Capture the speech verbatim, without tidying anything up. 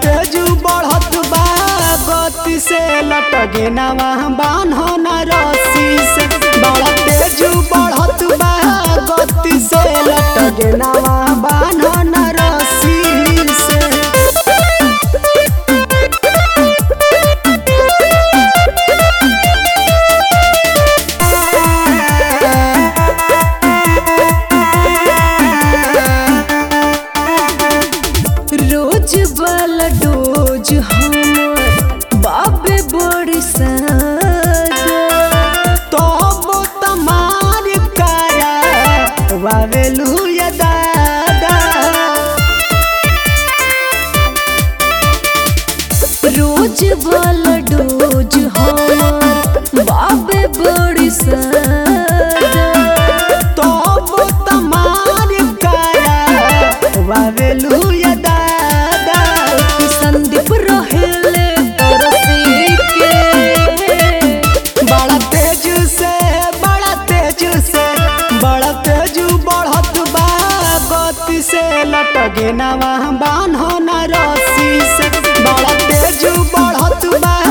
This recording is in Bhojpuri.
तेज बढ़त बा गति से लटके नवा बान्हो न रस्सी से। बड़ा तेज बढ़त बा गति से लटके नवा बान्हो न रस्सी से। रोज वाला डोज हमर बाबे बड़ी सादा तब तमार काया वावेलू या दादा। रोज वाला डोज हमर बाबे बड़ी सादा तब तमार काया वावेलू या दादा। संदीप रहेले तरसी के बड़ा तेज से बड़ा तेज से बड़ा तेज बढ़त बा गति से लटके नवा बान्हो न रस्सी से। बड़ा तेज बढ़त बा